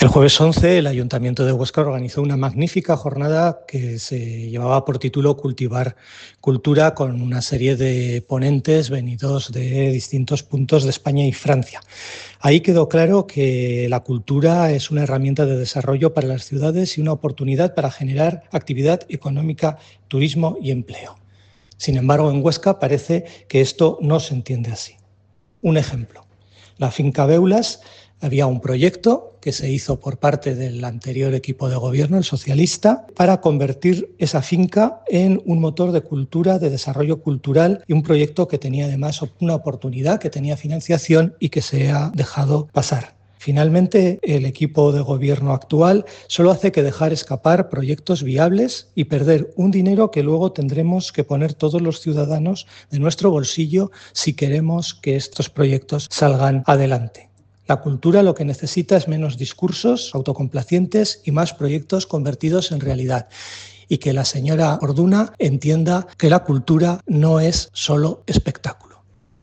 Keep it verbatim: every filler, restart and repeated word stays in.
El jueves once, el Ayuntamiento de Huesca organizó una magnífica jornada que se llevaba por título Cultivar Cultura, con una serie de ponentes venidos de distintos puntos de España y Francia. Ahí quedó claro que la cultura es una herramienta de desarrollo para las ciudades y una oportunidad para generar actividad económica, turismo y empleo. Sin embargo, en Huesca parece que esto no se entiende así. Un ejemplo: la finca Beulas. Había un proyecto que se hizo por parte del anterior equipo de gobierno, el socialista, para convertir esa finca en un motor de cultura, de desarrollo cultural, y un proyecto que tenía además una oportunidad, que tenía financiación y que se ha dejado pasar. Finalmente, el equipo de gobierno actual solo hace que dejar escapar proyectos viables y perder un dinero que luego tendremos que poner todos los ciudadanos de nuestro bolsillo si queremos que estos proyectos salgan adelante. La cultura lo que necesita es menos discursos autocomplacientes y más proyectos convertidos en realidad. Y que la señora Orduna entienda que la cultura no es solo espectáculo.